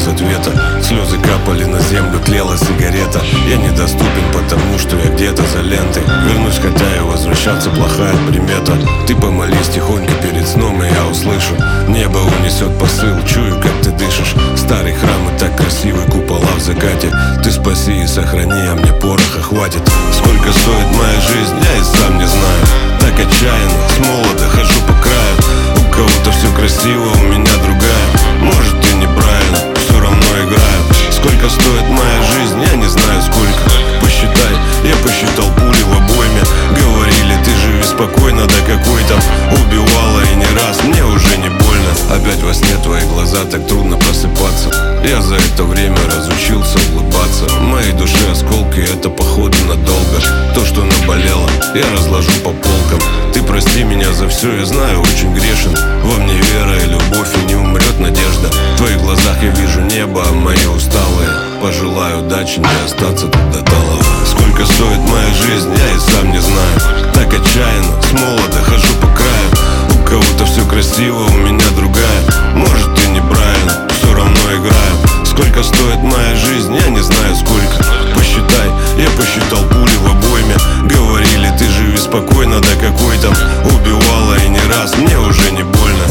без ответа. Слезы капали на землю, тлела сигарета. Я недоступен, потому что я где-то за лентой. Вернусь, хотя и возвращаться плохая примета. Ты помолись тихонько перед сном, и я услышу. Небо унесет посыл, чую, как ты дышишь. Старый храм и так красивый, купола в закате. Ты спаси и сохрани, а мне пороха хватит. Сколько стоит моя жизнь, я и сам не знаю. Так отчаянно, с молода хожу по краю. У кого-то все красиво, у меня другая. Может, и неправильно, все равно играю. Сколько стоит моя жизнь, я не знаю сколько. Посчитай, я посчитал пули в обойме. Говорили, ты живи спокойно, да какой там. Убивала и не раз, мне уже не больно. Опять во сне твои глаза, так трудно просыпаться. Я за это время разучился улыбаться. В моей душе осколки, это походу надолго. То, что наболело, я разложу по полкам. Ты прости меня за все, я знаю, очень грешен. Во мне вера и любовь, и не умрет надежда. В твоих глазах я вижу небо, а мои усталые. Пожелаю удачи, не остаться тут до талого. Сколько стоит моя жизнь, я и сам не знаю. Так отчаянно, с молода хожу по краю. У кого-то все красиво, у меня другая. Может, и неправильно, все равно играю. Сколько стоит моя жизнь, я не знаю сколько. Посчитай, я посчитал пули в обойме. Говорили, ты живи спокойно, да какой там. Убивала и не раз, мне уже не больно.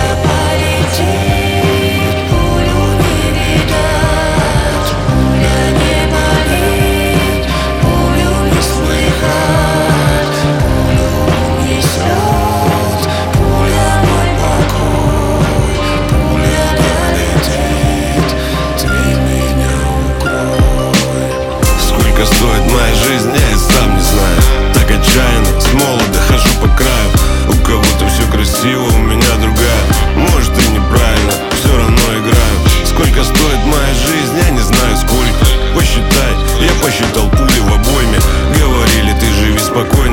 Сколько стоит моя жизнь, я и сам не знаю. Так отчаянно, с молода хожу по краю. У кого-то все красиво, у меня другая. Может, и неправильно, все равно играю. Сколько стоит моя жизнь, я не знаю сколько. Посчитай, я посчитал пули в обойме. Говорили, ты живи спокойно,